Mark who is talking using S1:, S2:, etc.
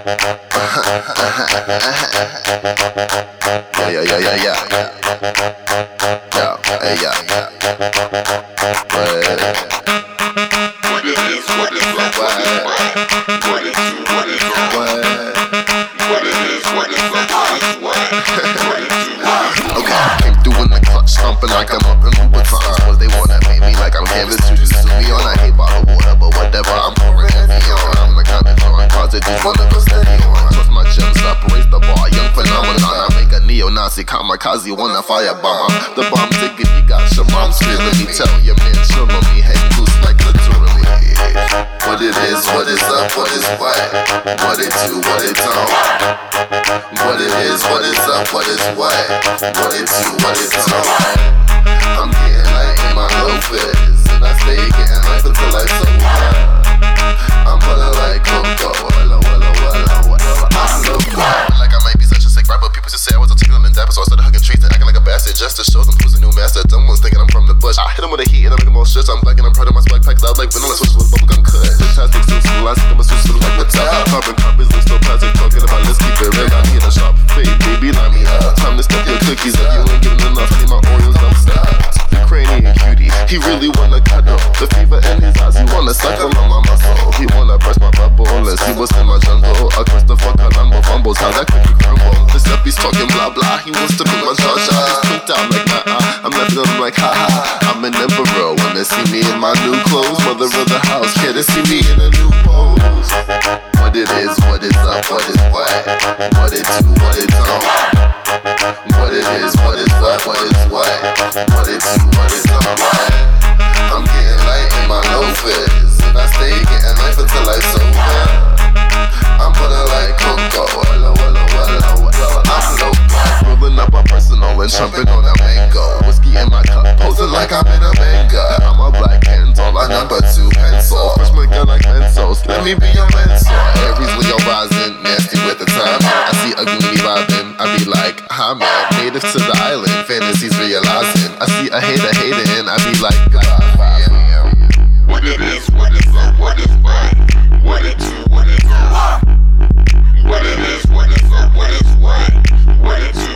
S1: Came through in the clutch, stomping like I'm up in Louboutins. Cause they wanna make me like I'm canvas, you just sue me on. I hate bottled water, but whatever, I'm pouring heavy on. I'm the kind of drawing cards that just wanna go steady on. Trust my gems up, raise the bar, young phenomenon. I make a neo-Nazi kamikaze, wanna firebomb. I'm the bomb ticket, you got your mom feeling me. Tell your man, chill on me, head loose like literally. What it is, what is up, what is what? What it do, what it don't? What it is, what is up, what is what? What it do, what it don't? I'm getting light in my low fizz, and I stay getting life until I so high. I'm butter like Coco, walla, walla, walla, whatever. I'm no fly. Like I might be such a sick rapper, people should say I was a tickle and dapper, so I started hugging trees and acting like a bastard just to show them who's the new master. Dumb ones thinking I'm from the bush. I hit them with a heat and I make them all stressed. I'm black and I'm proud of my swag pack, loud like vanilla switches with bubblegum cut. Fantastic, so schoolized, I'm a switch to like what's up. Carbon copies, look so plastic, talking about let's keep it real. I need a sharp fade, baby, line me up. Time to step your cookies up, you ain't giving enough, I need my Oreos, don't stop. Ukrainian cutie, he really wanna cuddle. The fever in his eyes, he wanna suckle on my muscle. He wanna press my bubble, unless he was in my jungle. A Christopher Columbo fumbles, how that cookie crumble. This up, he's talking blah blah, he wants to be my Jaja. He's pinked out like I'm left on him like haha. I'm an emperor, wanna see me in my new clothes. Mother of the house, can't see me in a new pose. What it is, what is up, what is what? What it do, what it don't? What it is, what is what is what? What it do, what it don't? I'm getting light in my low fizz, and I stay getting life until I sober. I'm butter like Coco, walla, walla, walla, walla. I'm low fly, rolling up a personal and jumping on a mango. Whiskey in my cup, posing like I'm in a manga. I'm a black handle, a number 2 pencil. Freshman girl like pencils, let me be your mentor. Aries, Leo rising, nasty with the time. I see a gloomy vibing, I be like, hi man, native to the island, fantasies realizing. I see a hater hating, I be like, goodbye.
S2: What it is, what is up, what is what? What it do, what it don't? What it is, what is up, what is what? What it do,